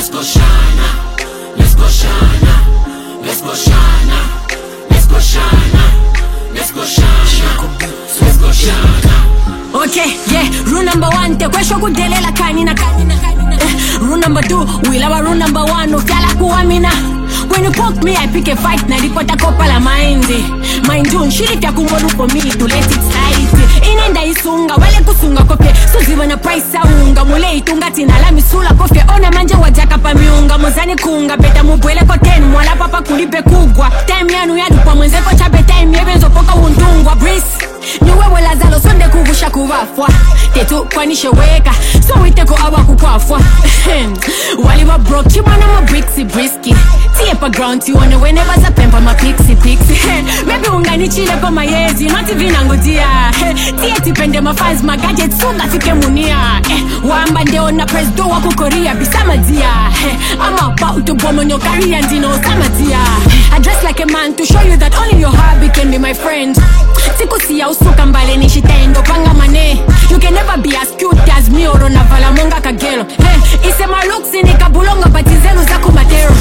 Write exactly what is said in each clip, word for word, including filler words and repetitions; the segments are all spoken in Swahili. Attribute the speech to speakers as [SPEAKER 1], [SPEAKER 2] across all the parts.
[SPEAKER 1] let's go shana, let's go shana, let's go shana, let's go shana, let's go shana, let's go shana.
[SPEAKER 2] Okay, yeah, rule number one, te kwesho kudelela kanina kanina kanina. Eh, rule number two, we love rule number one, ufyala kuamina. When you poke me, I pick a fight, na ripota kopa la mind. Mind you, shiri fya kumolu for me to let it slide. Inenda isunga, wale kusunga kopye. Suzi wana price sa unga, mule itunga tina la misula kopye. Ona manje wajaka pa miunga, mozani kunga. Beta mubwele koten, mwala papa kulipe kugwa. Time yanu yadu pa mwenzeko chape time, yebenzo poka undungwa. Breeze, niwe wela zalo, sonde kuvusha kuvafwa. Tetu kwanishe weka, so witeko awa kukwafwa. Wali wa broke, chibana ma brixi brisky. Tie pa ground, you wanna whenever za pempa ma pixie pixie. Maybe ungani chile pa mayezi, not even angodia. Tie tipende ma fans, ma gadgets, sunga fike munia. Wamba nde ona press do wako Korea, bisama dia. I'm about to bomb on your career and you know sama dia. I dress like a man to show you that only your hobby can be my friend. Sikusiya usuka mbale nishitendo panga mane. You can never be as cute as me or ona vala monga kagelo. Hey, ise ma looks ni kabulonga pati zenu za kumatero.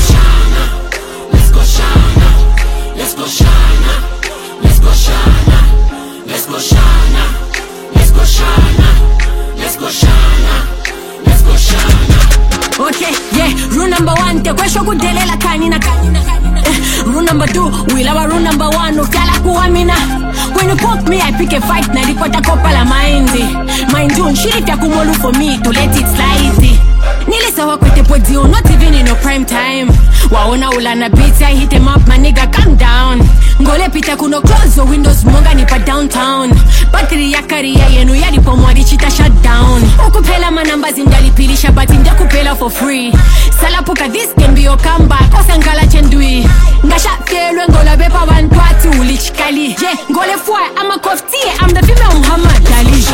[SPEAKER 1] Let's go shana, let's go shana, let's go shana, let's go shana, let's go shana, let's go shana, let's go shana.
[SPEAKER 2] Okay, yeah, rule number one, te kwesho kudelela kanina kanina kanina. Eh, rule number two, we love rule number one, ufyala kuamina. When you poke me, I pick a fight, na ripota kopa la mind. Mind you, shiri fya kumolu for me to let it slide. Nilisa wakwete podio, not even in no prime time. Waona ulana beats, I hit him up, my nigga, calm down. Ngole pita kuno close the windows, monga nipa downtown. Battery ya career yenu yadi pomwadi chita shut down. Ukupela manambas indali pilisha, but inja kupela for free. Salapuka, this can be your comeback, osangala chendui. Ngasha fielwe ngola bepa wantwati ulichikali. Yeah, ngole fwa, I'm a koftie, I'm the female Muhammad Ali.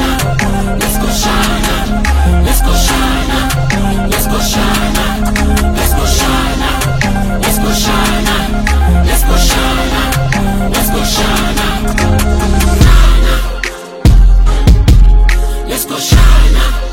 [SPEAKER 1] Let's go shana, let's go shana, let's go shana, let's go shana, let's go shana, let's go shana, let's go shana, let's go shana, let's go shana.